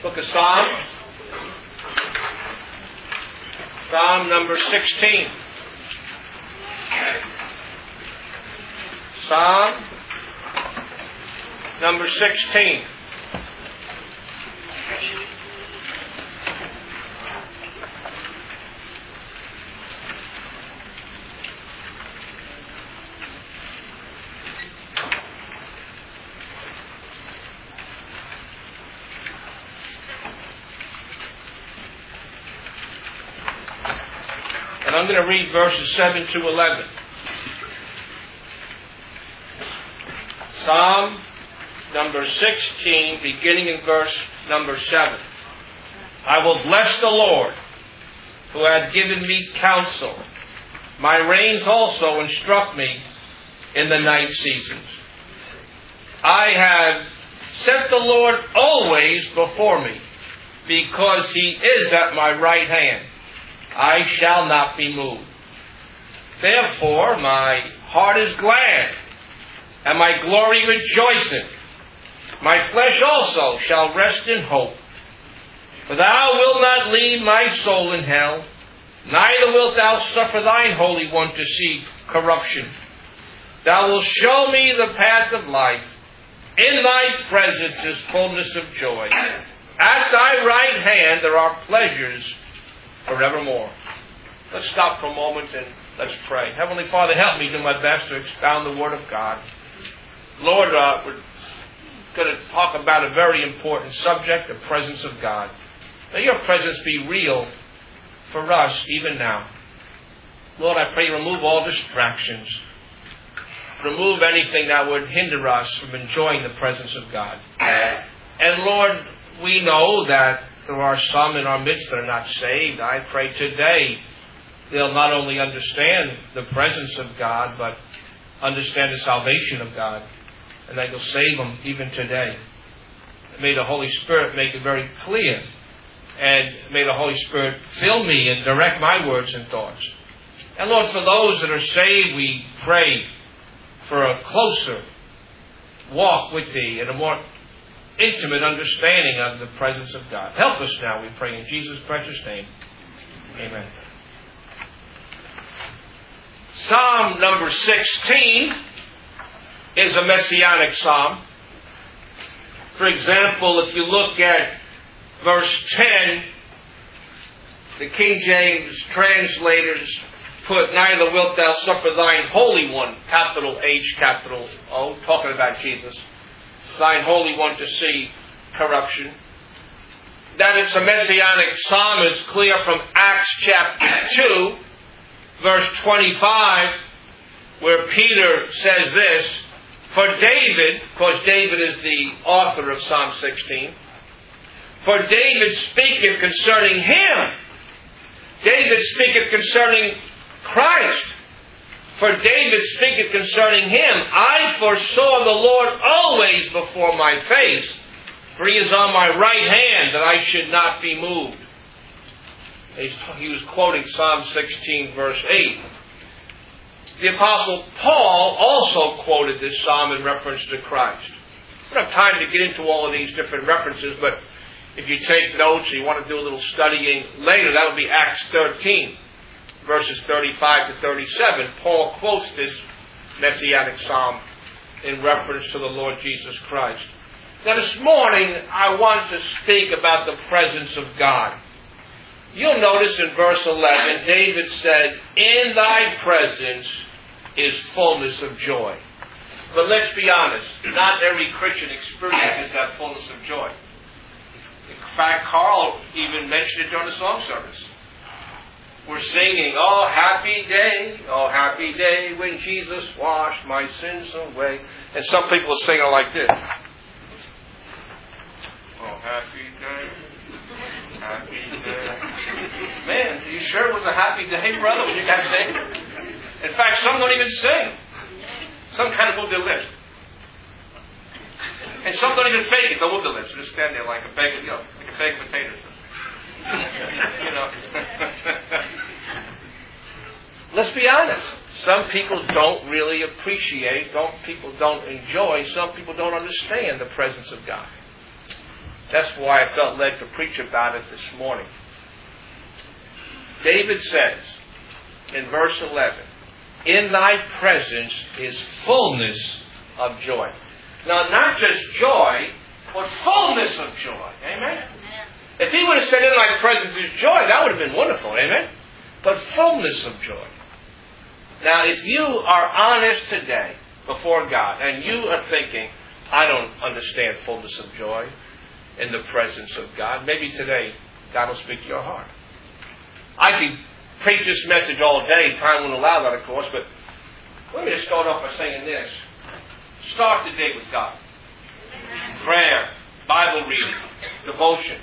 Book of Psalms. Psalm number 16. Psalm number 16. And I'm going to read verses 7 to 11. Psalm number 16, beginning in verse number 7. I will bless the Lord, who hath given me counsel. My reins also instruct me in the night seasons. I have set the Lord always before me, because he is at my right hand. I shall not be moved. Therefore my heart is glad, and my glory rejoiceth. My flesh also shall rest in hope. For thou wilt not leave my soul in hell, neither wilt thou suffer thine Holy One to see corruption. Thou wilt show me the path of life. In thy presence is fullness of joy. At thy right hand there are pleasures forevermore. Let's stop for a moment and let's pray. Heavenly Father, help me do my best to expound the Word of God. Lord, we're going to talk about a very important subject, the presence of God. May your presence be real for us even now. Lord, I pray remove all distractions. Remove anything that would hinder us from enjoying the presence of God. And Lord, we know that there are some in our midst that are not saved. I pray today they'll not only understand the presence of God, but understand the salvation of God. And that you'll save them even today. May the Holy Spirit make it very clear. And may the Holy Spirit fill me and direct my words and thoughts. And Lord, for those that are saved, we pray for a closer walk with Thee and a more intimate understanding of the presence of God. Help us now, we pray in Jesus' precious name. Amen. Psalm number 16 is a messianic psalm. For example, if you look at verse 10, the King James translators put, neither wilt thou suffer thine Holy One, capital H, capital O, talking about Jesus, thine Holy One to see corruption. That it's a messianic psalm is clear from Acts chapter 2, verse 25, where Peter says this, for David, of course David is the author of Psalm 16, for David speaketh concerning him. David speaketh concerning Christ. For David speaketh concerning him, I foresaw the Lord always before my face, for he is on my right hand, that I should not be moved. He was quoting Psalm 16, verse 8. The Apostle Paul also quoted this psalm in reference to Christ. We don't have time to get into all of these different references, but if you take notes or you want to do a little studying later, that'll be Acts 13, verses 35 to 37. Paul quotes this messianic psalm in reference to the Lord Jesus Christ. Now this morning, I want to speak about the presence of God. You'll notice in verse 11, David said, in thy presence is fullness of joy. But let's be honest, not every Christian experiences that fullness of joy. In fact, Carl even mentioned it during the song service. We're singing, oh happy day when Jesus washed my sins away. And some people sing it like this. Oh happy day. Man, are you sure it was a happy day, brother, when you guys sing? In fact, some don't even sing. Some kind of move their lips. And some don't even fake it. They'll move their lips. Just stand there like a bag of, like a bag of potatoes. Let's be honest. Some people don't really appreciate, people don't enjoy, some people don't understand the presence of God. That's why I felt led to preach about it this morning. David says in verse 11, in thy presence is fullness of joy. Now, not just joy, but fullness of joy. Amen? If he would have said in thy presence is joy, that would have been wonderful. Amen? But fullness of joy. Now, if you are honest today before God, and you are thinking, I don't understand fullness of joy in the presence of God, maybe today God will speak to your heart. I could preach this message all day. Time won't allow that, of course, but let me just start off by saying this. Start the day with God. Prayer, Bible reading, devotions.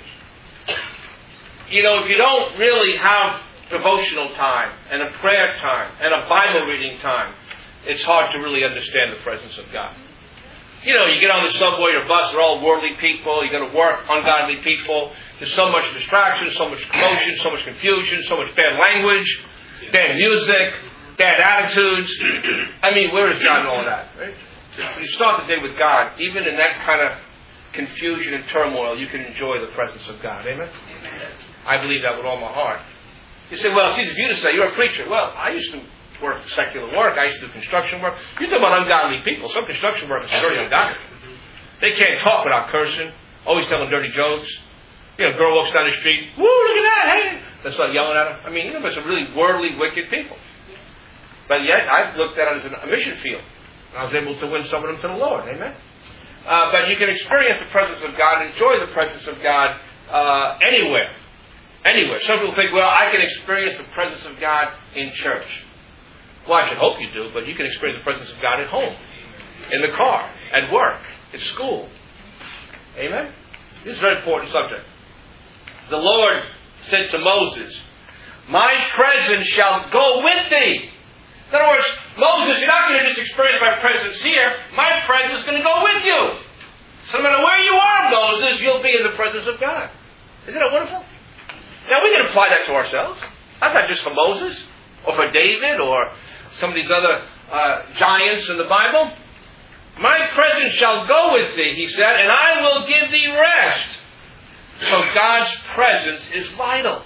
You know, if you don't really have devotional time and a prayer time and a Bible reading time, it's hard to really understand the presence of God. You know, you get on the subway or bus, they're all worldly people. You go to work, ungodly people. There's so much distraction, so much commotion, so much confusion, so much bad language, bad music, bad attitudes. I mean, where is God in all that? Right? When you start the day with God, even in that kind of confusion and turmoil, you can enjoy the presence of God. Amen? I believe that with all my heart. You say, well, it's easy for you to say. You're a preacher. Well, I used to work secular work. I used to do construction work. You talk about ungodly people. Some construction workers are very ungodly. They can't talk without cursing. Always telling dirty jokes. You know, a girl walks down the street. Woo, look at that. Hey. They start yelling at her. I mean, you know, there's some really worldly, wicked people. But yet, I looked at it as a mission field. I was able to win some of them to the Lord. Amen? But you can experience the presence of God, enjoy the presence of God anywhere. Anywhere. Some people think, well, I can experience the presence of God in church. Well, I should hope you do, but you can experience the presence of God at home, in the car, at work, at school. Amen? This is a very important subject. The Lord said to Moses, my presence shall go with thee. In other words, Moses, you're not going to just experience my presence here. My presence is going to go with you. So no matter where you are, Moses, you'll be in the presence of God. Isn't that wonderful? Now, we can apply that to ourselves. That's not just for Moses, or for David, or some of these other giants in the Bible. My presence shall go with thee, he said, and I will give thee rest. So God's presence is vital.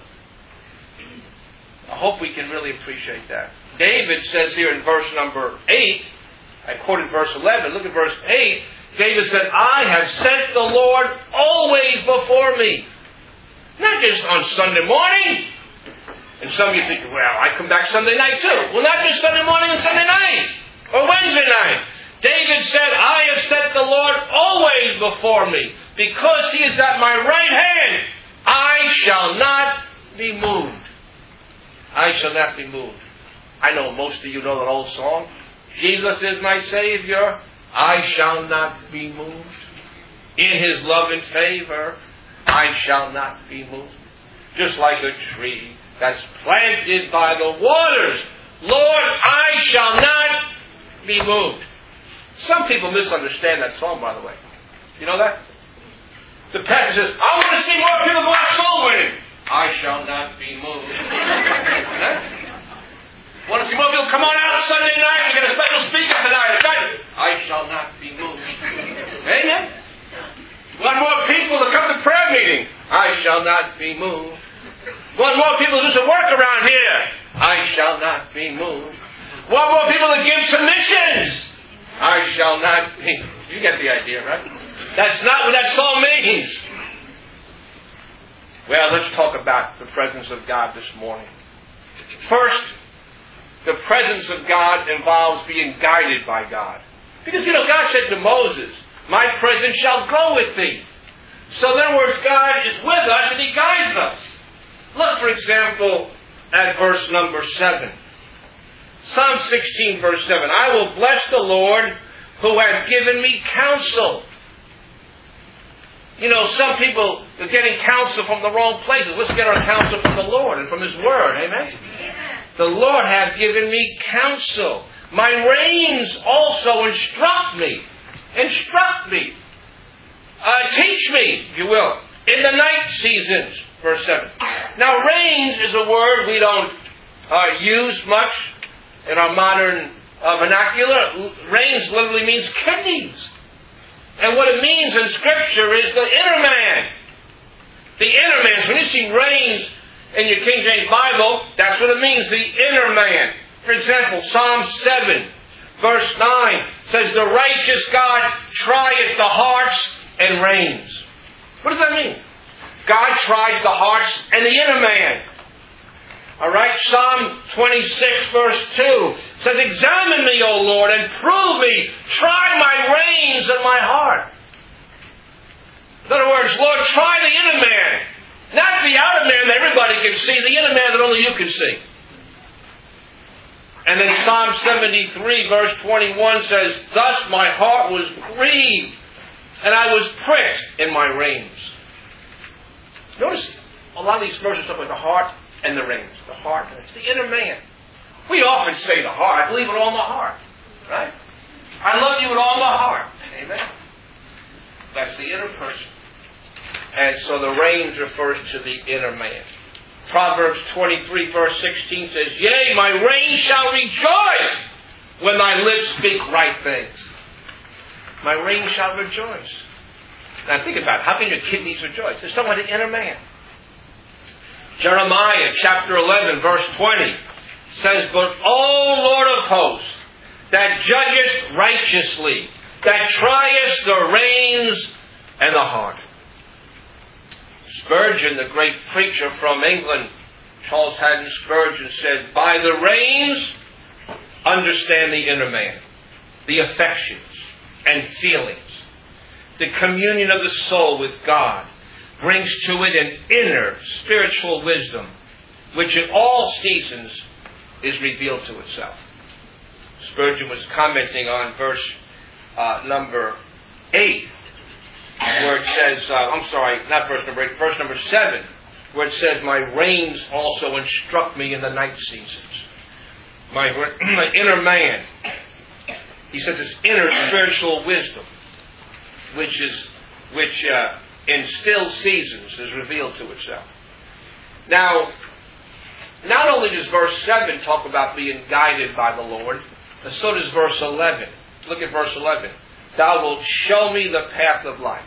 I hope we can really appreciate that. David says here in verse number 8, I quoted verse 11, look at verse 8. David said, I have set the Lord always before me. Not just on Sunday morning. And some of you think, well, I come back Sunday night too. Well, not just Sunday morning and Sunday night. Or Wednesday night. David said, I have set the Lord always before me. Because he is at my right hand, I shall not be moved. I shall not be moved. I know most of you know that old song. Jesus is my Savior. I shall not be moved. In his love and favor, I shall not be moved. Just like a tree that's planted by the waters. Lord, I shall not be moved. Some people misunderstand that song, by the way. You know that? The pastor says, I want to see more people go out soul winning. I shall not be moved. Want to see more people come on out Sunday night? We got a special speaker tonight. I shall not be moved. Amen? Want more people to come to prayer meeting? I shall not be moved. Want more people to do some work around here? I shall not be moved. Want more people to give to missions? I shall not be. You get the idea, right? That's not what that song means. Well, let's talk about the presence of God this morning. First, the presence of God involves being guided by God. Because, God said to Moses, my presence shall go with thee. So in other words, God is with us and he guides us. Look, for example, at verse number 7. Psalm 16, verse 7. I will bless the Lord who hath given me counsel. Some people are getting counsel from the wrong places. Let's get our counsel from the Lord and from his word. Amen? The Lord hath given me counsel. My reins also instruct me. Instruct me. Teach me, if you will, in the night seasons. Verse 7. Now, reins is a word we don't use much in our modern vernacular. Reins literally means kidneys. And what it means in Scripture is the inner man. The inner man. So when you see reigns in your King James Bible, that's what it means, the inner man. For example, Psalm 7, verse 9 says, the righteous God trieth the hearts and reigns. What does that mean? God tries the hearts and the inner man. Alright, Psalm 26 verse 2 says, examine me, O Lord, and prove me. Try my reins and my heart. In other words, Lord, try the inner man. Not the outer man that everybody can see, the inner man that only you can see. And then Psalm 73 verse 21 says, thus my heart was grieved, and I was pricked in my reins. Notice a lot of these verses talk about the heart and the reins. The heart, it's the inner man. We often say the heart. I believe with all my heart. Right? I love you with all my heart. Amen. That's the inner person. And so the reins refers to the inner man. Proverbs 23 verse 16 says, yea, my reins shall rejoice when thy lips speak right things. My reins shall rejoice. Now think about it. How can your kidneys rejoice? There's talking about the inner man. Jeremiah chapter 11 verse 20 says, but O Lord of hosts, that judgest righteously, that triest the reins and the heart. Spurgeon, the great preacher from England, Charles Haddon Spurgeon, said, by the reins, understand the inner man, the affections and feelings. The communion of the soul with God brings to it an inner spiritual wisdom, which in all seasons is revealed to itself. Spurgeon was commenting on verse number 8, where it says, not verse number 8, verse number 7, where it says, my reins also instruct me in the night seasons. My inner man. He says this inner spiritual wisdom, which in still seasons is revealed to itself. Now, not only does verse 7 talk about being guided by the Lord, but so does verse 11. Look at verse 11. Thou wilt show me the path of life.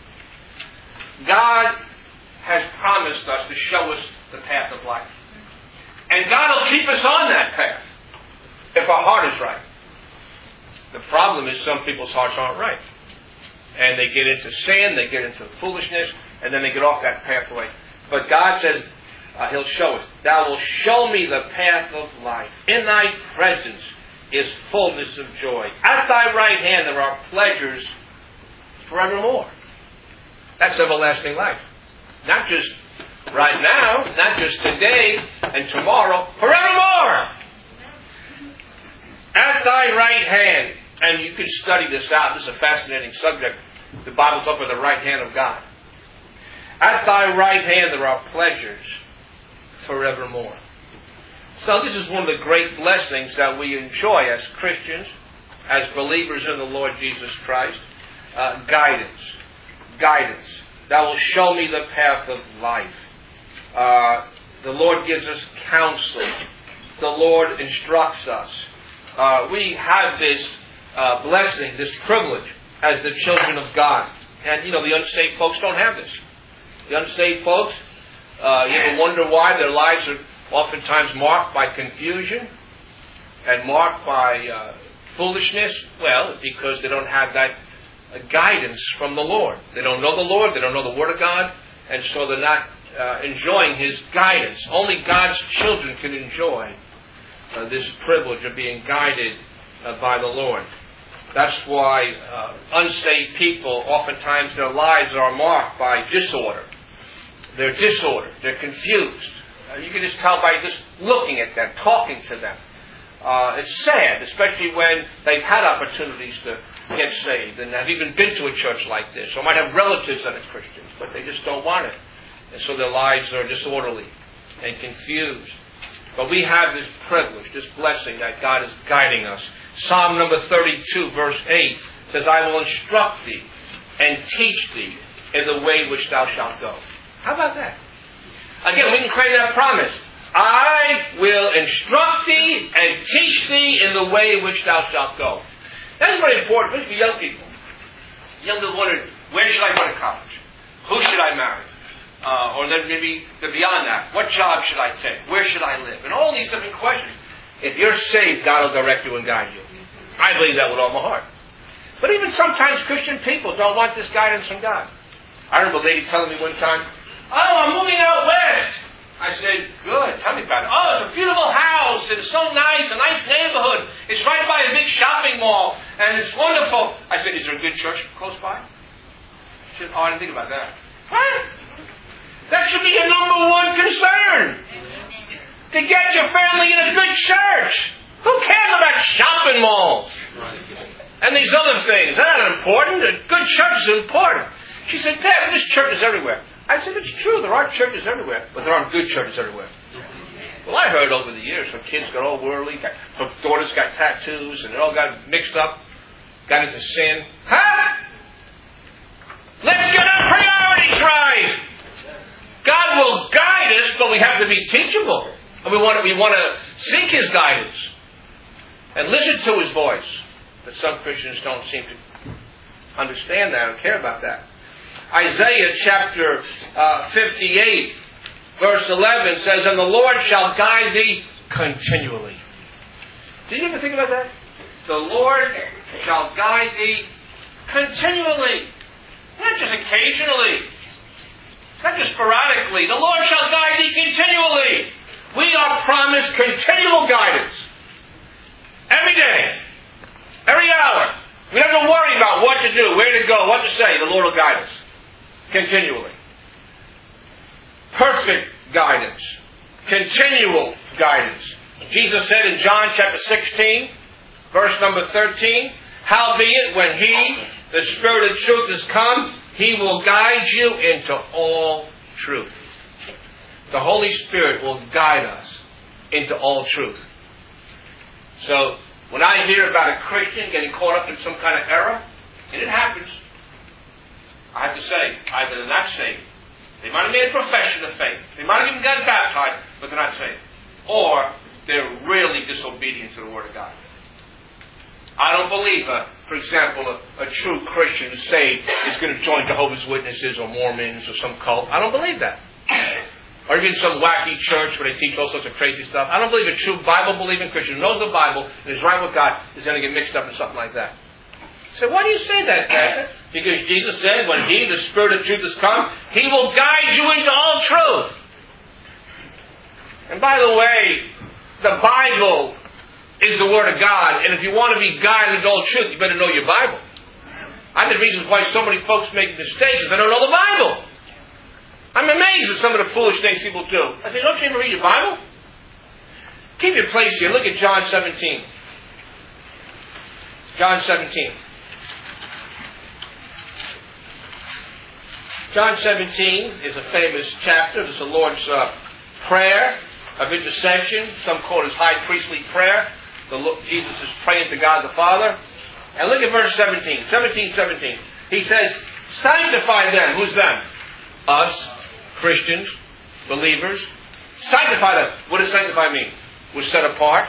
God has promised us to show us the path of life. And God will keep us on that path if our heart is right. The problem is some people's hearts aren't right. And they get into sin, they get into foolishness, and then they get off that pathway. But God says, He'll show us. Thou wilt show me the path of life. In thy presence is fullness of joy. At thy right hand there are pleasures forevermore. That's everlasting life. Not just right now, not just today and tomorrow, forevermore. At thy right hand. And you can study this out. This is a fascinating subject. The Bible talks about the right hand of God. At thy right hand there are pleasures forevermore. So this is one of the great blessings that we enjoy as Christians, as believers in the Lord Jesus Christ. Guidance. Guidance. Thou wilt show me the path of life. The Lord gives us counseling. The Lord instructs us. We have this blessing, this privilege as the children of God. And, the unsaved folks don't have this. The unsaved folks, you ever wonder why their lives are oftentimes marked by confusion and marked by foolishness? Well, because they don't have that guidance from the Lord. They don't know the Lord. They don't know the Word of God. And so they're not enjoying His guidance. Only God's children can enjoy this privilege of being guided by the Lord. That's why unsaved people, oftentimes their lives are marked by disorder. They're disordered. They're confused. You can just tell by just looking at them, talking to them. It's sad, especially when they've had opportunities to get saved and have even been to a church like this, or might have relatives that are Christians, but they just don't want it. And so their lives are disorderly and confused. But we have this privilege, this blessing that God is guiding us. Psalm number 32, verse 8 says, I will instruct thee and teach thee in the way which thou shalt go. How about that? Again, we can claim that promise. I will instruct thee and teach thee in the way which thou shalt go. That's very important, especially for young people. Young people wondering, where should I go to college? Who should I marry? Or then maybe beyond that, what job should I take? Where should I live? And all these different questions. If you're saved, God will direct you and guide you. I believe that with all my heart. But even sometimes Christian people don't want this guidance from God. I remember a lady telling me one time, "Oh, I'm moving out west." I said, "Good, tell me about it." "Oh, it's a beautiful house, it's so nice, a nice neighborhood. It's right by a big shopping mall, and it's wonderful." I said, "Is there a good church close by?" She said, "Oh, I didn't think about that." What? That should be your number one concern. To get your family in a good church. Who cares about shopping malls? And these other things. They're not important. A good church is important. She said, "Pastor, there's churches everywhere." I said, "It's true. There are churches everywhere. But there aren't good churches everywhere." Well, I heard over the years some kids got all worldly. Some daughters got tattoos. And they all got mixed up. Got into sin. Huh? Let's get our priorities right. God will guide us, but we have to be teachable. And we want to seek His guidance. And listen to His voice. But some Christians don't seem to understand that or care about that. Isaiah chapter 58, verse 11 says, "And the Lord shall guide thee continually." Did you ever think about that? The Lord shall guide thee continually. Not just occasionally. Not just sporadically. The Lord shall guide thee continually. We are promised continual guidance. Every day. Every hour. We don't have to worry about what to do, where to go, what to say. The Lord will guide us. Continually. Perfect guidance. Continual guidance. Jesus said in John chapter 16, verse number 13, "Howbeit, when He, the Spirit of truth, is come, He will guide you into all truth." The Holy Spirit will guide us into all truth. So, when I hear about a Christian getting caught up in some kind of error, and it happens, I have to say, either they're not saved, they might have made a profession of faith, they might have even gotten baptized, but they're not saved, or they're really disobedient to the Word of God. I don't believe, for example, a true Christian who's saved is going to join Jehovah's Witnesses or Mormons or some cult. I don't believe that. Or even some wacky church where they teach all sorts of crazy stuff. I don't believe a true Bible-believing Christian who knows the Bible and is right with God is going to get mixed up in something like that. So why do you say that, Pastor? Because Jesus said, when He, the Spirit of truth, has come, He will guide you into all truth. And by the way, the Bible is the Word of God, and if you want to be guided into all truth, you better know your Bible. I think the reasons why so many folks make mistakes is they don't know the Bible. I'm amazed at some of the foolish things people do. I say, don't you ever read your Bible? Keep your place here. Look at John 17. John 17. John 17 is a famous chapter. It's the Lord's prayer of intercession. Some call it His high priestly prayer. Jesus is praying to God the Father. And look at verse 17. 17. He says, "Sanctify them." Who's them? Us. Christians, believers. Sanctify them. What does sanctify mean? We're set apart.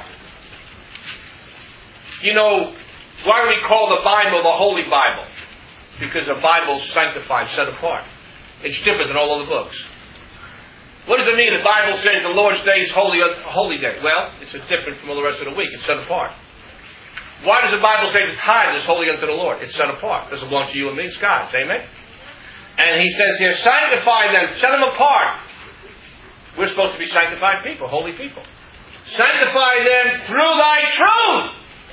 You know, why do we call the Bible the Holy Bible? Because the Bible is sanctified, set apart. It's different than all other books. What does it mean? The Bible says the Lord's day is holy day. Well, it's different from all the rest of the week. It's set apart. Why does the Bible say the tithe is holy unto the Lord? It's set apart. It doesn't belong to you and me. It's God's. Amen? And He says here, sanctify them, set them apart. We're supposed to be sanctified people, holy people. Sanctify them through Thy truth.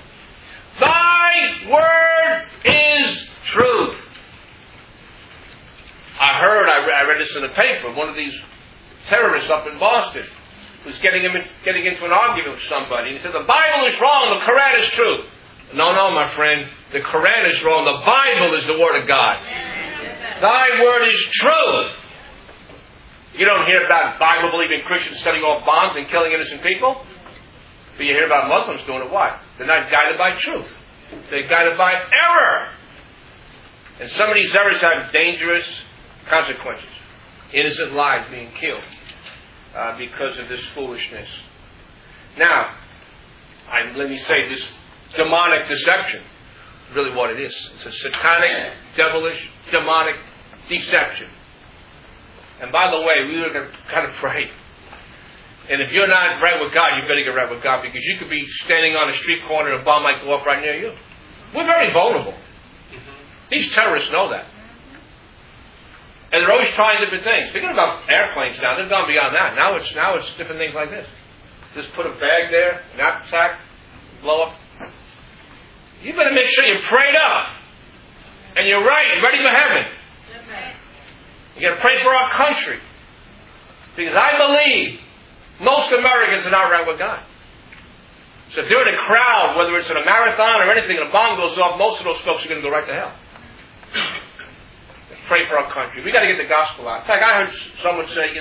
Thy word is truth. I read this in the paper. One of these terrorists up in Boston was getting into an argument with somebody. He said, the Bible is wrong, the Quran is true. No, my friend. The Quran is wrong. The Bible is the Word of God. Thy word is truth. You don't hear about Bible-believing Christians setting off bombs and killing innocent people. But you hear about Muslims doing it. Why? They're not guided by truth. They're guided by error. And some of these errors have dangerous consequences. Innocent lives being killed because of this foolishness. Now, let me say this demonic deception. really what it is. It's a satanic, devilish, demonic deception. And by the way, we were going to kind of pray. And if you're not right with God, you better get right with God, because you could be standing on a street corner and a bomb might go off right near you. We're very vulnerable. These terrorists know that. And they're always trying different things. Forget about airplanes now. They've gone beyond that. Now it's different things like this. Just put a bag there, knapsack, blow up. You better make sure you're prayed up. And you're right, ready for heaven. You got to pray for our country. Because I believe most Americans are not right with God. So if they're in a crowd, whether it's in a marathon or anything, and a bomb goes off, most of those folks are going to go right to hell. Pray for our country. We've got to get the gospel out. In fact, I heard someone say,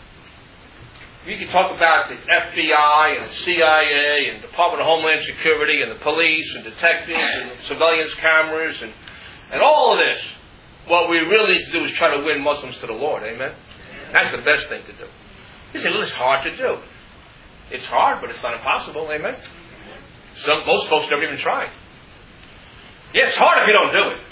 you can talk about the FBI and the CIA and the Department of Homeland Security and the police and detectives and surveillance cameras and all of this. What we really need to do is try to win Muslims to the Lord. Amen? That's the best thing to do. You say, well, it's hard to do. It's hard, but it's not impossible. Amen? Most folks never even try. Yeah, it's hard if you don't do it.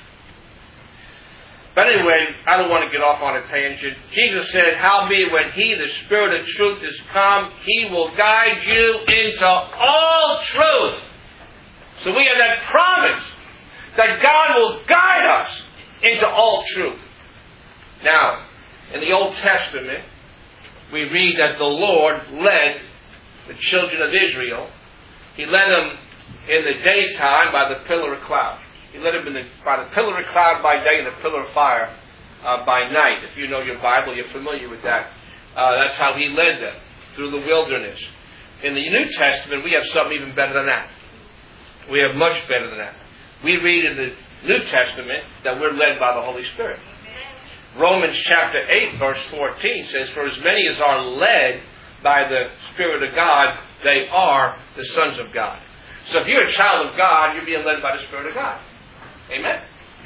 But anyway, I don't want to get off on a tangent. Jesus said, howbeit when He, the Spirit of truth, is come, He will guide you into all truth. So we have that promise that God will guide us into all truth. Now, in the Old Testament, we read that the Lord led the children of Israel. He led them in the daytime by the pillar of cloud. He led them by the pillar of cloud by day and the pillar of fire by night. If you know your Bible, you're familiar with that. That's how He led them through the wilderness. In the New Testament, we have something even better than that. We have much better than that. We read in the New Testament that we're led by the Holy Spirit. Romans chapter 8, verse 14 says, for as many as are led by the Spirit of God, they are the sons of God. So if you're a child of God, you're being led by the Spirit of God. Amen?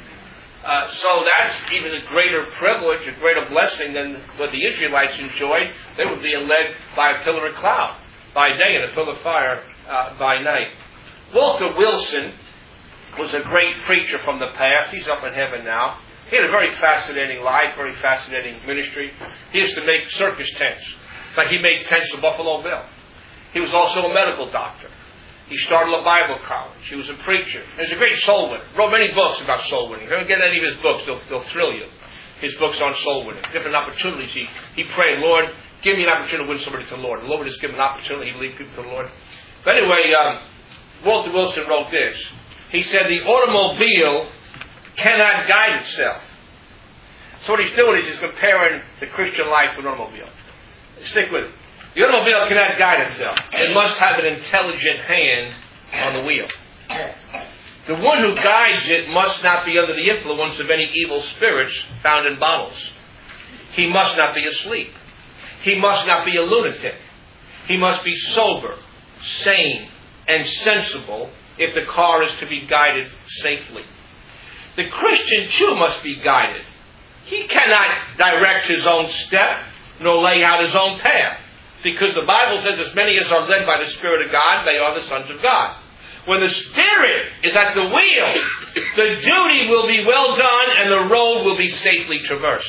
So that's even a greater privilege, a greater blessing than what the Israelites enjoyed. They were being led by a pillar of cloud by day and a pillar of fire by night. Walter Wilson was a great preacher from the past. He's up in heaven now. He had a very fascinating life, very fascinating ministry. He used to make circus tents. In fact, he made tents for Buffalo Bill. He was also a medical doctor. He started a Bible college. He was a preacher. He was a great soul winner. Wrote many books about soul winning. If you ever get any of his books, they'll thrill you. His books on soul winning. Different opportunities. He prayed, Lord, give me an opportunity to win somebody to the Lord. The Lord would just give him an opportunity to lead people to the Lord. But anyway, Walter Wilson wrote this. He said, the automobile cannot guide itself. So what he's doing is he's comparing the Christian life with an automobile. Stick with it. The automobile cannot guide itself. It must have an intelligent hand on the wheel. The one who guides it must not be under the influence of any evil spirits found in bottles. He must not be asleep. He must not be a lunatic. He must be sober, sane, and sensible if the car is to be guided safely. The Christian too must be guided. He cannot direct his own step, nor lay out his own path. Because the Bible says, as many as are led by the Spirit of God, they are the sons of God. When the Spirit is at the wheel, the duty will be well done and the road will be safely traversed.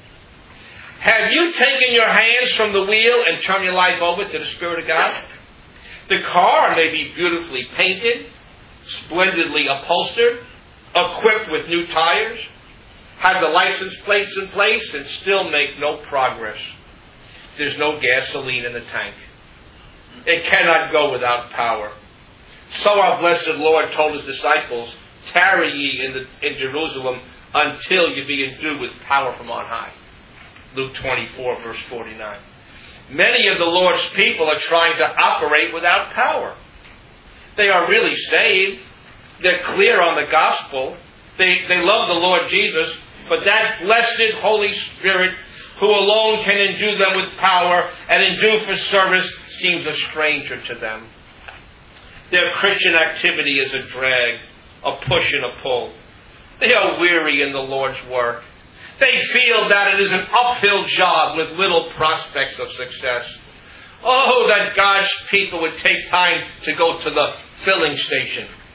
Have you taken your hands from the wheel and turned your life over to the Spirit of God? The car may be beautifully painted, splendidly upholstered, equipped with new tires, have the license plates in place, and still make no progress. There's no gasoline in the tank. It cannot go without power. So our blessed Lord told His disciples, tarry ye in Jerusalem until you be endued with power from on high. Luke 24, verse 49. Many of the Lord's people are trying to operate without power. They are really saved. They're clear on the gospel. They love the Lord Jesus. But that blessed Holy Spirit who alone can endue them with power and endue for service seems a stranger to them. Their Christian activity is a drag, a push and a pull. They are weary in the Lord's work. They feel that it is an uphill job with little prospects of success. Oh, that God's people would take time to go to the filling station.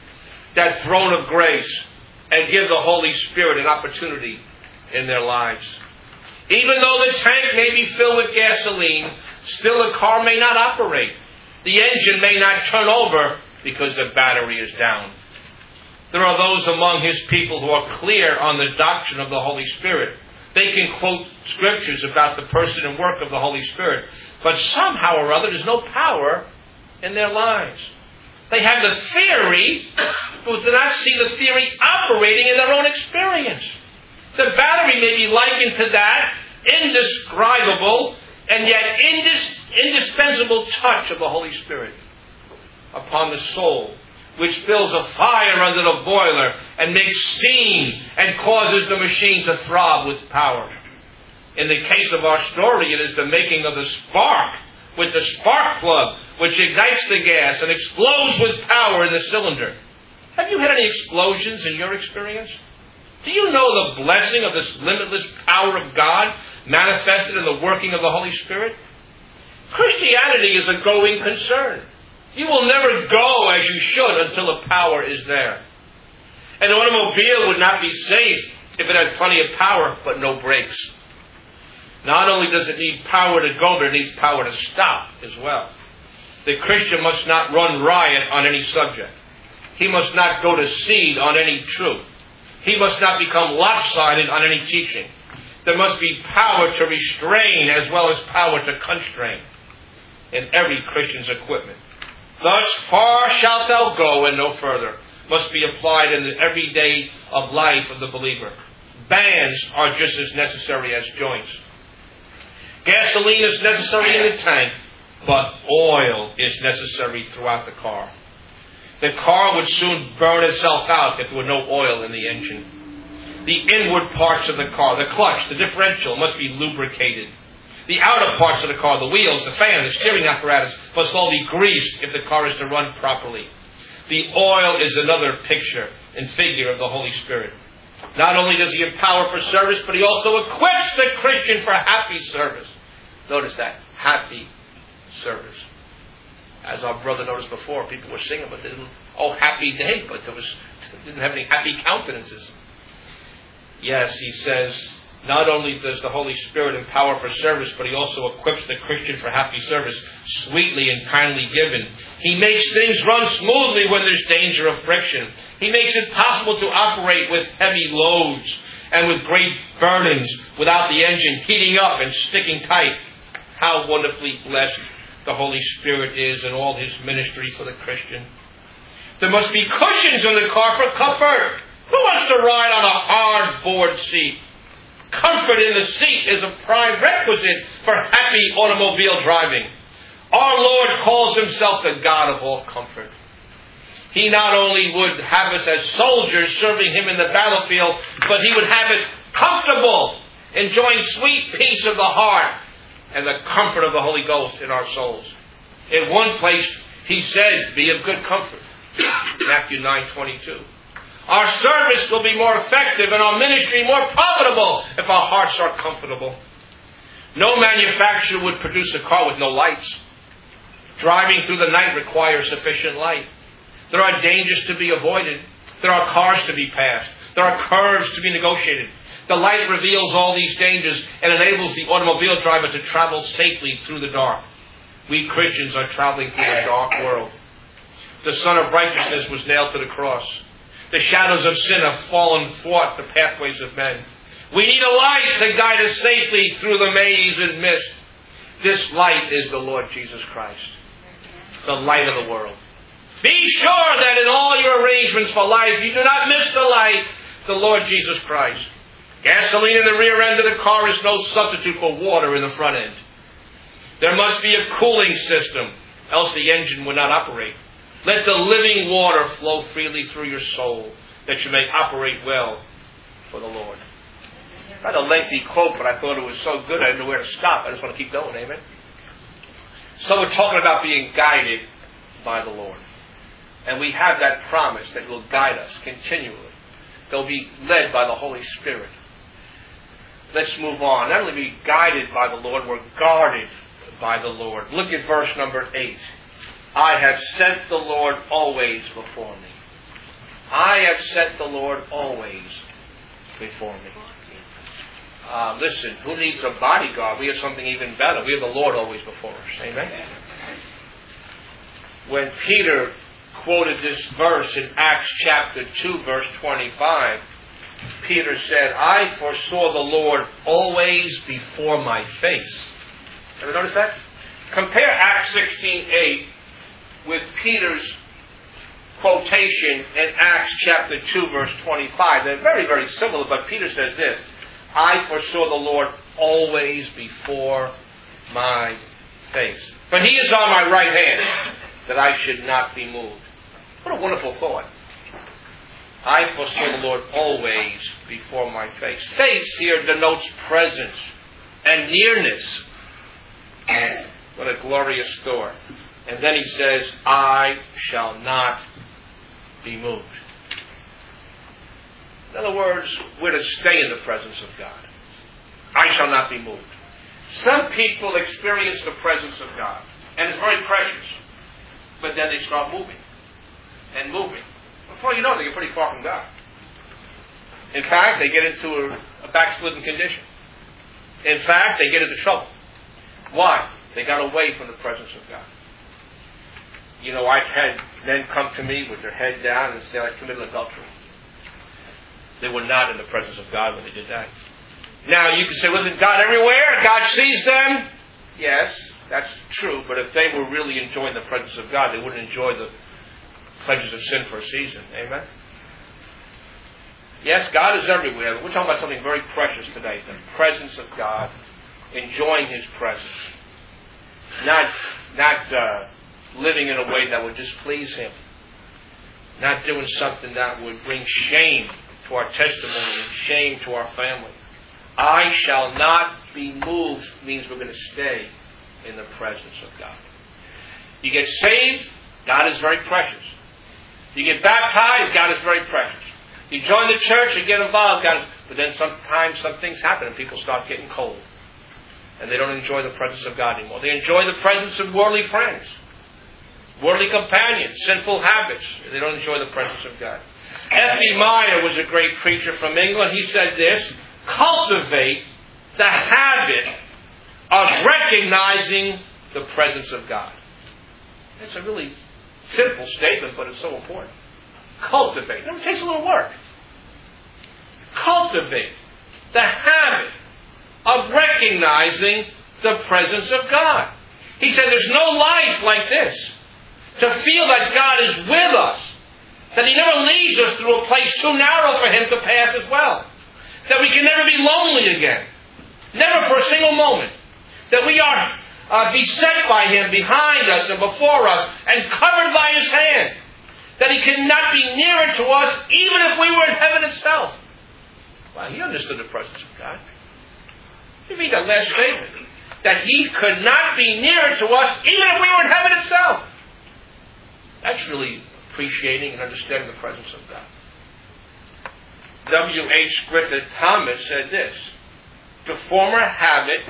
that throne of grace and give the Holy Spirit an opportunity in their lives. Even though the tank may be filled with gasoline, still the car may not operate. The engine may not turn over because the battery is down. There are those among His people who are clear on the doctrine of the Holy Spirit. They can quote scriptures about the person and work of the Holy Spirit, but somehow or other there's no power in their lives. They have the theory, but do not see the theory operating in their own experience. The battery may be likened to that indescribable and yet indispensable touch of the Holy Spirit upon the soul, which builds a fire under the boiler and makes steam and causes the machine to throb with power. In the case of our story, it is the making of the spark with the spark plug, which ignites the gas and explodes with power in the cylinder. Have you had any explosions in your experience? Do you know the blessing of this limitless power of God manifested in the working of the Holy Spirit? Christianity is a going concern. You will never go as you should until the power is there. An automobile would not be safe if it had plenty of power but no brakes. Not only does it need power to go, but it needs power to stop as well. The Christian must not run riot on any subject. He must not go to seed on any truth. He must not become lopsided on any teaching. There must be power to restrain as well as power to constrain in every Christian's equipment. Thus far shalt thou go and no further must be applied in the everyday of life of the believer. Bands are just as necessary as joints. Gasoline is necessary in the tank, but oil is necessary throughout the car. The car would soon burn itself out if there were no oil in the engine. The inward parts of the car, the clutch, the differential, must be lubricated. The outer parts of the car, the wheels, the fan, the steering apparatus, must all be greased if the car is to run properly. The oil is another picture and figure of the Holy Spirit. Not only does He empower for service, but He also equips the Christian for happy service. Notice that, happy service. As our brother noticed before, people were singing, but they didn't, happy day, but didn't have any happy countenances. Yes, he says, not only does the Holy Spirit empower for service, but He also equips the Christian for happy service, sweetly and kindly given. He makes things run smoothly when there's danger of friction. He makes it possible to operate with heavy loads and with great burdens without the engine heating up and sticking tight. How wonderfully blessed the Holy Spirit is in all His ministry for the Christian. There must be cushions in the car for comfort. Who wants to ride on a hard board seat? Comfort in the seat is a prime requisite for happy automobile driving. Our Lord calls Himself the God of all comfort. He not only would have us as soldiers serving Him in the battlefield, but He would have us comfortable, enjoying sweet peace of the heart and the comfort of the Holy Ghost in our souls. In one place, He said, be of good comfort. Matthew 9:22. Our service will be more effective and our ministry more profitable if our hearts are comfortable. No manufacturer would produce a car with no lights. Driving through the night requires sufficient light. There are dangers to be avoided. There are cars to be passed. There are curves to be negotiated. The light reveals all these dangers and enables the automobile driver to travel safely through the dark. We Christians are traveling through a dark world. The Son of Righteousness was nailed to the cross. The shadows of sin have fallen athwart the pathways of men. We need a light to guide us safely through the maze and mist. This light is the Lord Jesus Christ, the light of the world. Be sure that in all your arrangements for life, you do not miss the light, the Lord Jesus Christ. Gasoline in the rear end of the car is no substitute for water in the front end. There must be a cooling system, else the engine would not operate. Let the living water flow freely through your soul, that you may operate well for the Lord. Not a lengthy quote, but I thought it was so good I didn't know where to stop. I just want to keep going, amen? So we're talking about being guided by the Lord. And we have that promise that He will guide us continually. They'll be led by the Holy Spirit. Let's move on. Not only be guided by the Lord, we're guarded by the Lord. Look at verse number 8. I have sent the Lord always before me. I have set the Lord always before me. Listen, who needs a bodyguard? We have something even better. We have the Lord always before us. Amen? When Peter quoted this verse in Acts chapter 2, verse 25, Peter said, I foresaw the Lord always before my face. Ever notice that? Compare Acts 16:8 with Peter's quotation in Acts chapter 2, verse 25. They're very, very similar, but Peter says this, I foresaw the Lord always before my face. But he is on my right hand, that I should not be moved. What a wonderful thought. I foresaw the Lord always before my face. Face here denotes presence and nearness. What a glorious thought. And then he says, I shall not be moved. In other words, we're to stay in the presence of God. I shall not be moved. Some people experience the presence of God, and it's very precious. But then they start moving and moving. Before you know it, they get pretty far from God. In fact, they get into a backslidden condition. In fact, they get into trouble. Why? They got away from the presence of God. You know, I've had men come to me with their head down and say, I committed adultery. They were not in the presence of God when they did that. Now, you can say, wasn't God everywhere? God sees them? Yes, that's true. But if they were really enjoying the presence of God, they wouldn't enjoy the pleasures of sin for a season. Amen? Yes, God is everywhere. But we're talking about something very precious today. The presence of God. Enjoying His presence. Not living in a way that would displease Him. Not doing something that would bring shame to our testimony and shame to our family. I shall not be moved means we're going to stay in the presence of God. You get saved, God is very precious. You get baptized, God is very precious. You join the church and get involved, God is, but then sometimes some things happen and people start getting cold. And they don't enjoy the presence of God anymore. They enjoy the presence of worldly friends, worldly companions, sinful habits. They don't enjoy the presence of God. F.B. Meyer was a great preacher from England. He said this, cultivate the habit of recognizing the presence of God. It's a really simple statement, but it's so important. Cultivate. It takes a little work. Cultivate the habit of recognizing the presence of God. He said there's no life like this. To feel that God is with us. That He never leads us through a place too narrow for Him to pass as well. That we can never be lonely again. Never for a single moment. That we are beset by Him behind us and before us and covered by His hand. That He cannot be nearer to us even if we were in heaven itself. Well, he understood the presence of God. You read that last statement. That He could not be nearer to us even if we were in heaven itself. That's really appreciating and understanding the presence of God. W.H. Griffith Thomas said this. To form a habit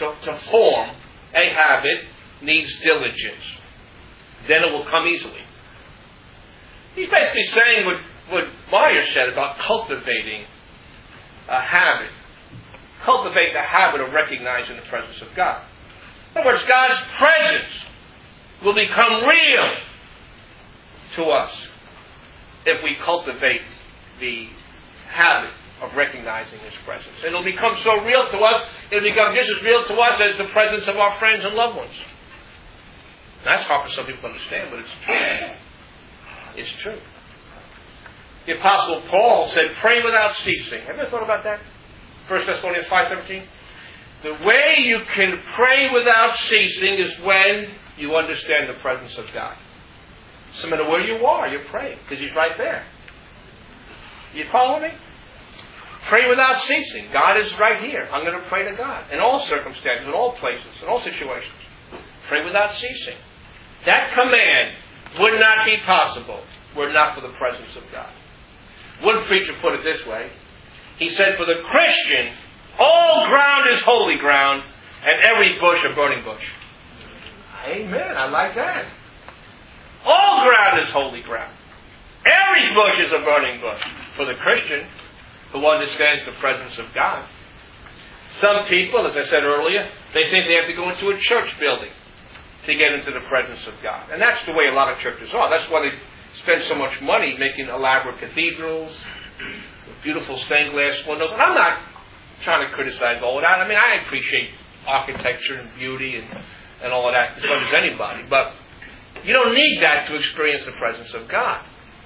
needs diligence. Then it will come easily. He's basically saying what Meyer said about cultivating a habit. Cultivate the habit of recognizing the presence of God. In other words, God's presence will become real to us if we cultivate the habit of recognizing His presence. And it'll become so real to us, it'll become just as real to us as the presence of our friends and loved ones. That's hard for some people to understand, but it's true. It's true. The Apostle Paul said, pray without ceasing. Have you ever thought about that? 1 Thessalonians 5:17. The way you can pray without ceasing is when you understand the presence of God. So no matter where you are, you're praying because He's right there. You follow me? Pray without ceasing. God is right here. I'm going to pray to God in all circumstances, in all places, in all situations. Pray without ceasing. That command would not be possible were it not for the presence of God. One preacher put it this way. He said, for the Christian, all ground is holy ground, and every bush a burning bush. Amen. I like that. All ground is holy ground. Every bush is a burning bush for the Christian who understands the presence of God. Some people, as I said earlier, they think they have to go into a church building to get into the presence of God. And that's the way a lot of churches are. That's why they spend so much money making elaborate cathedrals with beautiful stained glass windows. And I'm not trying to criticize all of that. I mean, I appreciate architecture and beauty and all of that as much as anybody. But you don't need that to experience the presence of God.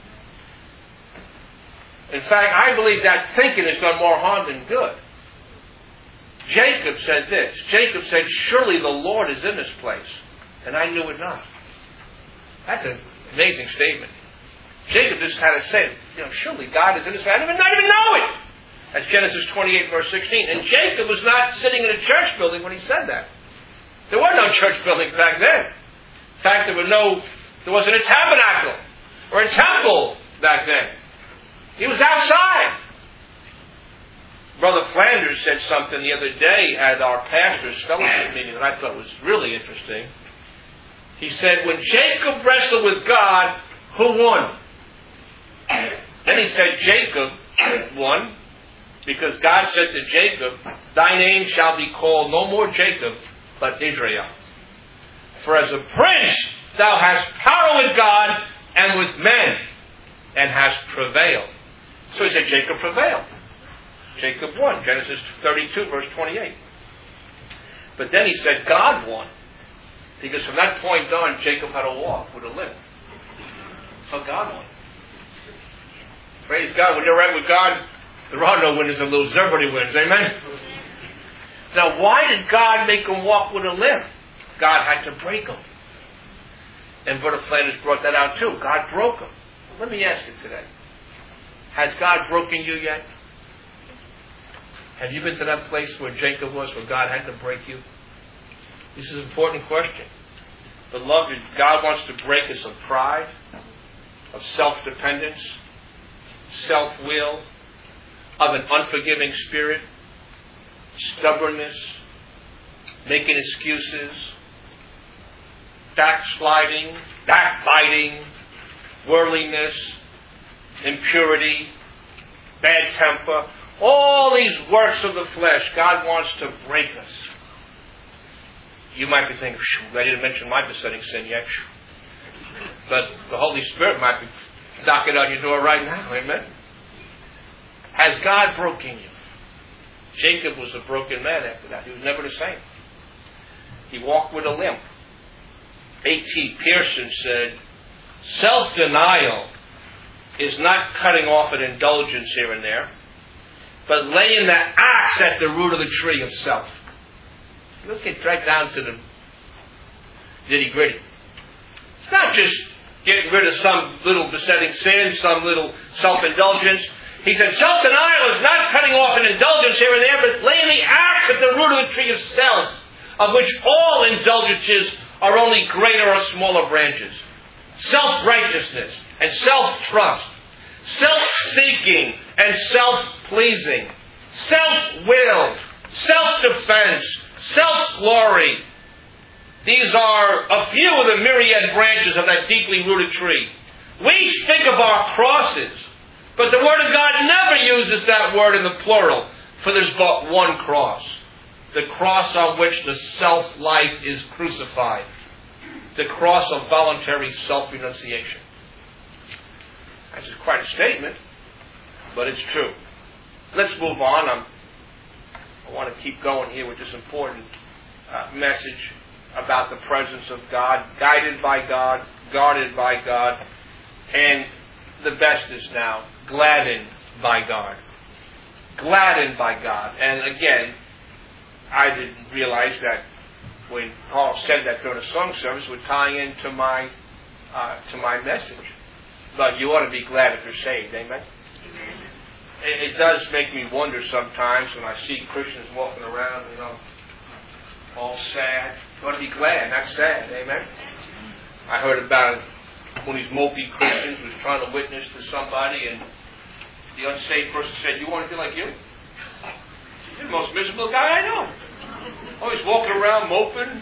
In fact, I believe that thinking has done more harm than good. Jacob said this. Jacob said, surely the Lord is in this place, and I knew it not. That's an amazing statement. Jacob just had to say, surely God is in this place. I didn't even know it. That's Genesis 28, verse 16. And Jacob was not sitting in a church building when he said that. There were no church buildings back then. In fact, there wasn't a tabernacle or a temple back then. He was outside. Brother Flanders said something the other day at our pastor's fellowship meeting that I thought was really interesting. He said, when Jacob wrestled with God, who won? Then he said, Jacob won, because God said to Jacob, thy name shall be called no more Jacob, but Israel. For as a prince thou hast power with God and with men, and hast prevailed. So he said, Jacob prevailed. Jacob won. Genesis 32, verse 28. But then he said, God won. Because from that point on, Jacob had to walk with a limp. So God won. Praise God. When you're right with God, there are no winners and losers. Everybody wins. Amen? Now, why did God make him walk with a limp? God had to break him. And Brother Flanders brought that out too. God broke him. Let me ask you today. Has God broken you yet? Have you been to that place where Jacob was, where God had to break you? This is an important question. Beloved, God wants to break us of pride, of self-dependence, self-will, of an unforgiving spirit, stubbornness, making excuses, backsliding, backbiting, worldliness, impurity, bad temper. All these works of the flesh, God wants to break us. You might be thinking, I didn't mention my besetting sin yet. But the Holy Spirit might be knocking on your door right now. Amen? Has God broken you? Jacob was a broken man after that. He was never the same. He walked with a limp. A.T. Pearson said, self-denial is not cutting off an indulgence here and there, but laying the axe at the root of the tree of self. Let's get right down to the nitty-gritty. It's not just getting rid of some little besetting sin, some little self-indulgence. He said self-denial is not cutting off an indulgence here and there, but laying the axe at the root of the tree of self, of which all indulgences are only greater or smaller branches. Self-righteousness and self-trust, self-seeking and self-pleasing, self-will, self-defense, self-glory. These are a few of the myriad branches of that deeply rooted tree. We speak of our crosses, but the Word of God never uses that word in the plural, for there's but one cross. The cross on which the self-life is crucified. The cross of voluntary self-renunciation. That's quite a statement, but it's true. Let's move on. I want to keep going here with this important message about the presence of God, guided by God, guarded by God, and the best is now, gladdened by God. Gladdened by God. And again, I didn't realize that when Paul said that during the song service would tie into my message. But you ought to be glad if you're saved, amen? It does make me wonder sometimes when I see Christians walking around, all sad. You ought to be glad, not sad, amen? I heard about one of these mopey Christians was trying to witness to somebody, and the unsaved person said, you want to be like you? You're the most miserable guy I know. Always walking around moping,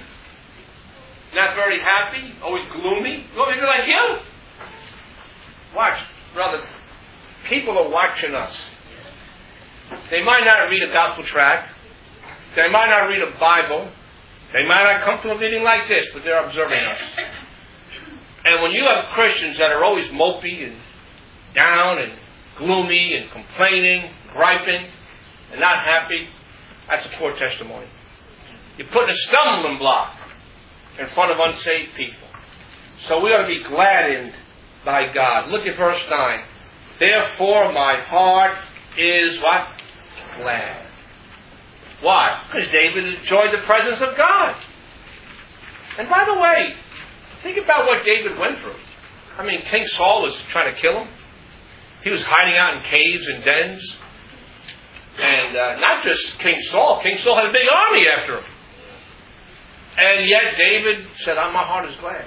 not very happy, always gloomy. You want me to be like you? Watch. Brother, people are watching us. They might not read a gospel tract. They might not read a Bible. They might not come to a meeting like this, but they're observing us. And when you have Christians that are always mopey and down and gloomy and complaining, griping, and not happy, that's a poor testimony. You're putting a stumbling block in front of unsaved people. So we ought to be gladdened by God. Look at verse 9. Therefore my heart is what? Glad. Why? Because David enjoyed the presence of God. And by the way, think about what David went through. I mean, King Saul was trying to kill him. He was hiding out in caves and dens. And not just King Saul. King Saul had a big army after him. And yet David said, my heart is glad.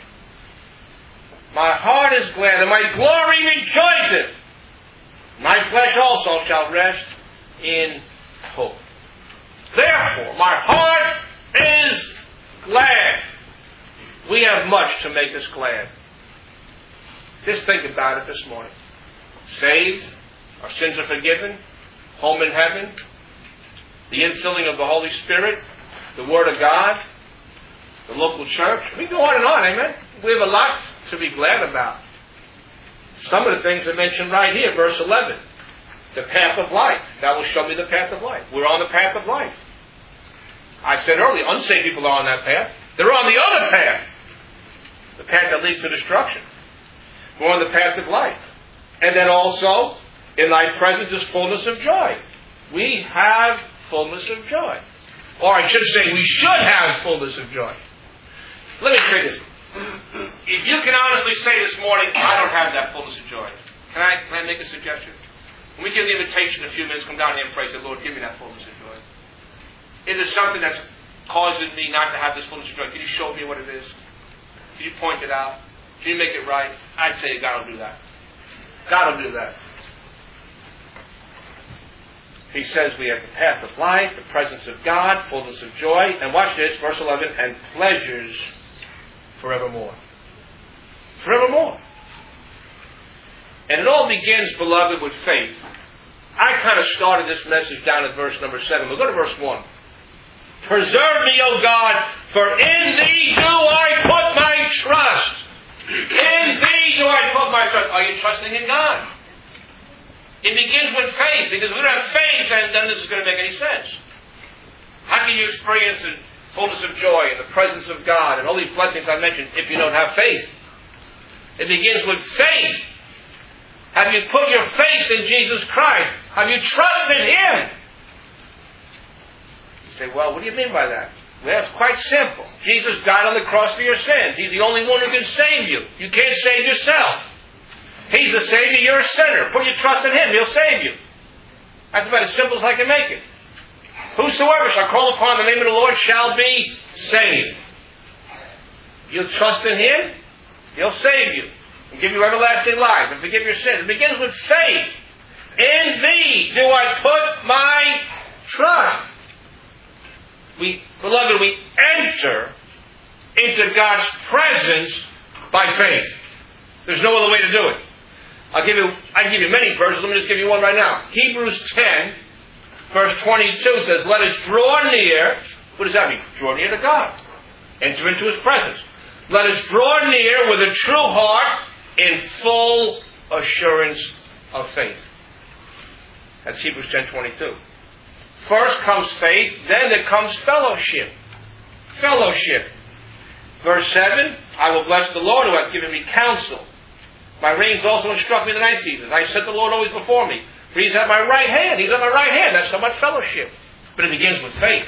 My heart is glad, and my glory rejoiceth. My flesh also shall rest in hope. Therefore, my heart is glad. We have much to make us glad. Just think about it this morning. Saved, our sins are forgiven, home in heaven, the infilling of the Holy Spirit, the Word of God, the local church. We go on and on, amen? We have a lot to be glad about. Some of the things are mentioned right here, verse 11. The path of life. Thou will show me the path of life. We're on the path of life. I said earlier, unsaved people are on that path. They're on the other path. The path that leads to destruction. We're on the path of life. And then also, in thy presence is fullness of joy. We have fullness of joy. Or I should say, we should have fullness of joy. Let me say this. If you can honestly say this morning, I don't have that fullness of joy. Can I make a suggestion? When we give the invitation in a few minutes, come down here and pray, say, Lord, give me that fullness of joy. If there's something that's causing me not to have this fullness of joy, can you show me what it is? Can you point it out? Can you make it right? I'd say God will do that. God will do that. He says we have the path of life, the presence of God, fullness of joy, and watch this, verse 11, and pleasures forevermore. Forevermore. And it all begins, beloved, with faith. I kind of started this message down at verse number 7. We'll go to verse 1. Preserve me, O God, for in Thee do I put my trust. In Thee do I put my trust. Are you trusting in God? It begins with faith, because if we don't have faith, then this is going to make any sense. How can you experience the fullness of joy and the presence of God and all these blessings I mentioned if you don't have faith? It begins with faith. Have you put your faith in Jesus Christ? Have you trusted Him? You say, well, what do you mean by that? Well, it's quite simple. Jesus died on the cross for your sins. He's the only one who can save you. You can't save yourself. He's the Savior, you're a sinner. Put your trust in Him, He'll save you. That's about as simple as I can make it. Whosoever shall call upon the name of the Lord shall be saved. You'll trust in Him, He'll save you and give you everlasting life and forgive your sins. It begins with faith. In Thee do I put my trust. Beloved, we enter into God's presence by faith. There's no other way to do it. I can give you many verses. Let me just give you one right now. Hebrews 10, verse 22 says, let us draw near. What does that mean? Draw near to God. Enter into His presence. Let us draw near with a true heart in full assurance of faith. That's Hebrews 10:22. First comes faith, then there comes fellowship. Fellowship. Verse 7, I will bless the Lord who hath given me counsel. My reins also instruct me in the night seasons. I set the Lord always before me. For He's at my right hand. He's at my right hand. That's so much fellowship. But it begins with faith.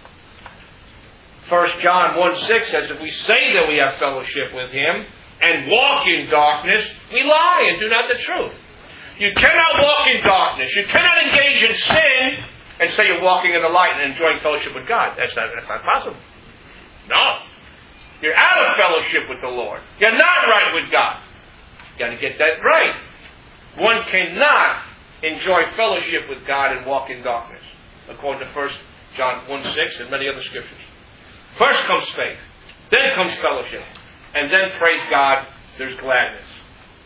1 John 1:6 says, if we say that we have fellowship with Him and walk in darkness, we lie and do not the truth. You cannot walk in darkness. You cannot engage in sin and say you're walking in the light and enjoying fellowship with God. That's not possible. No. You're out of fellowship with the Lord. You're not right with God. You've got to get that right. One cannot enjoy fellowship with God and walk in darkness, according to 1 John 1:6 and many other scriptures. First comes faith, then comes fellowship, and then, praise God, there's gladness.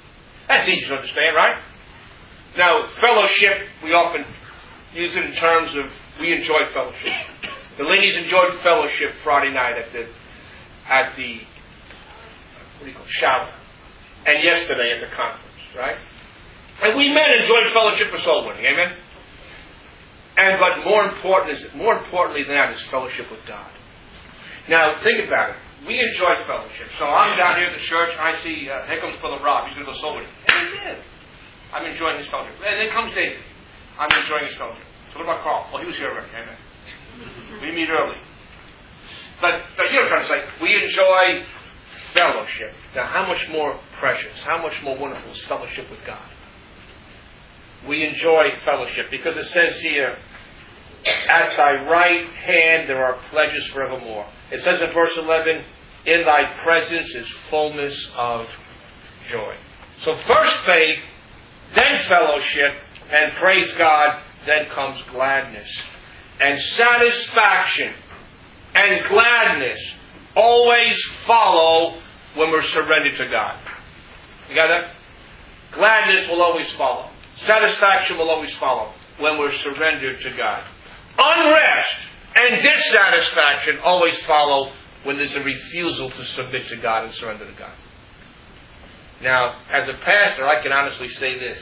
That's easy to understand, right? Now, fellowship, we often use it in terms of we enjoyed fellowship. The ladies enjoyed fellowship Friday night at the shower, and yesterday at the conference, right? And we men enjoyed fellowship for soul winning, amen? But more importantly than that is fellowship with God. Now, think about it. We enjoy fellowship. So I'm down here at the church, and I see, here comes Brother Rob. He's going to go soul winning. And he did. I'm enjoying his fellowship. And then comes David. I'm enjoying his fellowship. So what about Carl? Well, he was here already. Amen. We meet early. But you know what I'm trying to say. We enjoy fellowship. Now, how much more precious, how much more wonderful is fellowship with God? We enjoy fellowship because it says here, at thy right hand there are pledges forevermore. It says in verse 11, in thy presence is fullness of joy. So first faith, then fellowship, and praise God, then comes gladness. And satisfaction and gladness always follow when we're surrendered to God. You got that? Gladness will always follow. Satisfaction will always follow when we're surrendered to God. Unrest and dissatisfaction always follow when there's a refusal to submit to God and surrender to God. Now, as a pastor, I can honestly say this.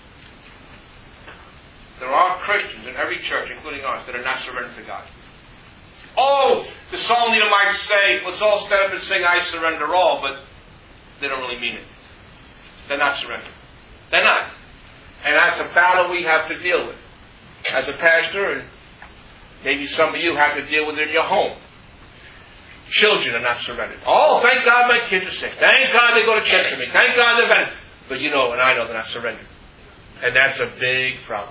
There are Christians in every church, including ours, that are not surrendered to God. Oh, the psalm leader might say, let's all stand up and sing, I surrender all, but they don't really mean it. They're not surrendered. They're not. And that's a battle we have to deal with. As a pastor, and maybe some of you have to deal with it in your home. Children are not surrendered. Oh, thank God my kids are sick. Thank God they go to church with me. Thank God they're better. But you know, and I know they're not surrendered. And that's a big problem.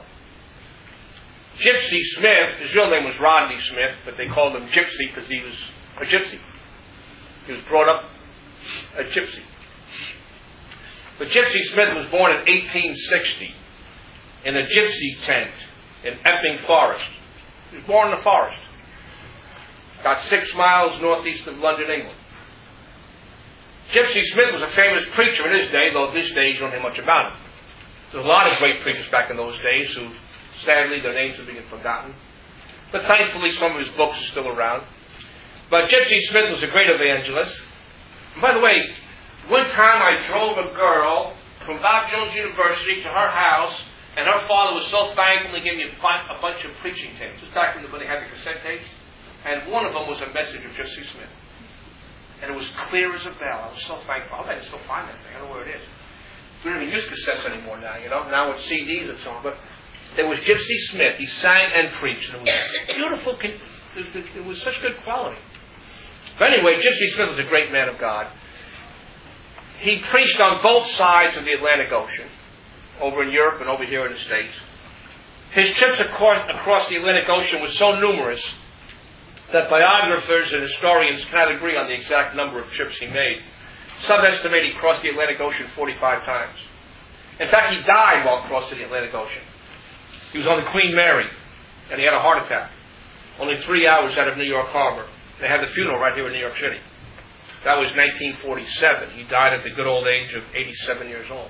Gypsy Smith, his real name was Rodney Smith, but they called him Gypsy because he was a gypsy. He was brought up a gypsy. But Gypsy Smith was born in 1860 in a gypsy tent in Epping Forest. He was born in the forest. About 6 miles northeast of London, England. Gypsy Smith was a famous preacher in his day, though this day you don't hear much about him. There's a lot of great preachers back in those days who, sadly, their names have been forgotten. But thankfully, some of his books are still around. But Gypsy Smith was a great evangelist. And by the way, one time I drove a girl from Bob Jones University to her house, and her father was so thankful he gave me a bunch of preaching tapes. Just back when they had the cassette tapes. And one of them was a message of Gypsy Smith. And it was clear as a bell. I was so thankful. I bet I still find that thing. I don't know where it is. We don't even use cassettes anymore now, you know. Now it's CDs and so on. But there was Gypsy Smith. He sang and preached. And it was beautiful. It was such good quality. But anyway, Gypsy Smith was a great man of God. He preached on both sides of the Atlantic Ocean, over in Europe and over here in the States. His trips across the Atlantic Ocean were so numerous that biographers and historians cannot agree on the exact number of trips he made. Some estimate he crossed the Atlantic Ocean 45 times. In fact, he died while crossing the Atlantic Ocean. He was on the Queen Mary, and he had a heart attack. Only 3 hours out of New York Harbor. They had the funeral right here in New York City. That was 1947. He died at the good old age of 87 years old.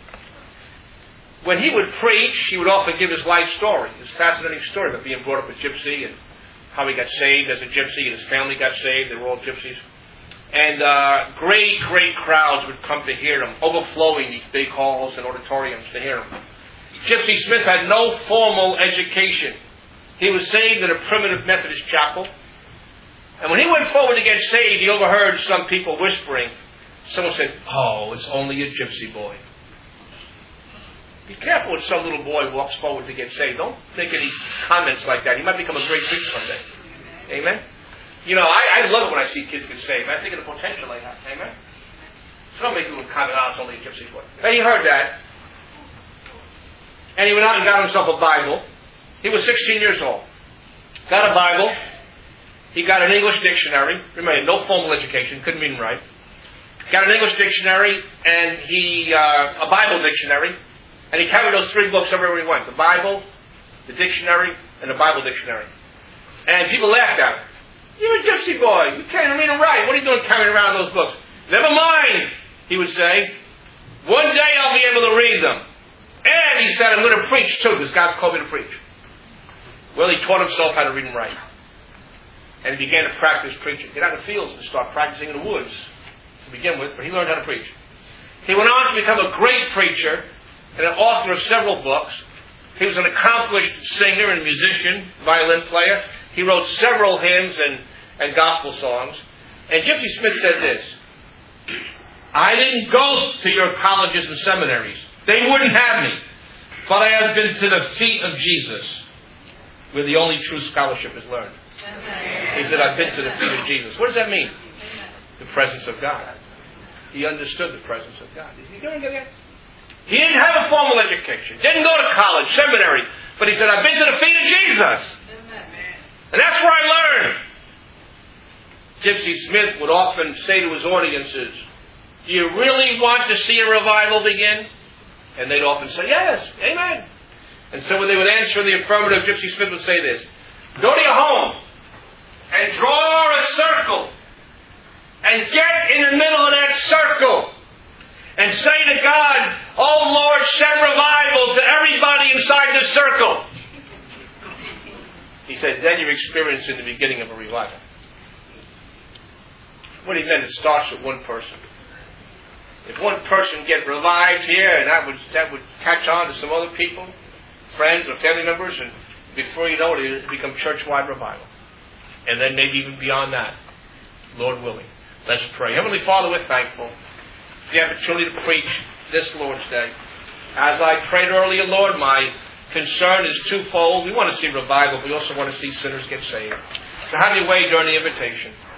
When he would preach, he would often give his life story, his fascinating story about being brought up a gypsy and how he got saved as a gypsy, and his family got saved. They were all gypsies. And great, great crowds would come to hear him, overflowing these big halls and auditoriums to hear him. Gypsy Smith had no formal education. He was saved in a primitive Methodist chapel. And when he went forward to get saved, he overheard some people whispering. Someone said, "Oh, it's only a gypsy boy." Be careful when some little boy walks forward to get saved. Don't make any comments like that. He might become a great preacher someday. Amen? You know, I love it when I see kids get saved. I think of the potential they have. Amen? So don't make people comment, "Oh, it's only a gypsy boy." But he heard that. And he went out and got himself a Bible. He was 16 years old. Got a Bible. He got an English dictionary. Remember, no formal education. Couldn't read and write. Got an English dictionary and a Bible dictionary. And he carried those 3 books everywhere he went. The Bible, the dictionary, and the Bible dictionary. And people laughed at him. "You're a gypsy boy. You can't read and write. What are you doing carrying around those books?" "Never mind," he would say. One day I'll be able to read them. And he said, I'm going to preach too, because God's called me to preach. Well, he taught himself how to read and write. And he began to practice preaching. Get out in the fields and start practicing in the woods to begin with, but he learned how to preach. He went on to become a great preacher and an author of several books. He was an accomplished singer and musician, violin player. He wrote several hymns and gospel songs. And Gypsy Smith said this, I didn't go to your colleges and seminaries. They wouldn't have me. But I have been to the feet of Jesus, where the only true scholarship is learned. He said, I've been to the feet of Jesus. What does that mean? The presence of God. He understood the presence of God. Is he doing that? He didn't have a formal education. Didn't go to college, seminary. But he said, I've been to the feet of Jesus. And that's where I learned. Gypsy Smith would often say to his audiences, do you really want to see a revival begin? And they'd often say, yes, amen. And so when they would answer in the affirmative, Gypsy Smith would say this, go to your home and draw a circle and get in the middle of that circle and say to God, oh Lord, send revival to everybody inside this circle. He said, then you're experiencing the beginning of a revival. What he meant, it starts with one person. If one person get revived here, and that would catch on to some other people, friends or family members, and before you know it, it'll become church-wide revival. And then maybe even beyond that, Lord willing. Let's pray. Heavenly Father, we're thankful for the opportunity to preach this Lord's Day. As I prayed earlier, Lord, my concern is twofold. We want to see revival, but we also want to see sinners get saved. So have your way during the invitation.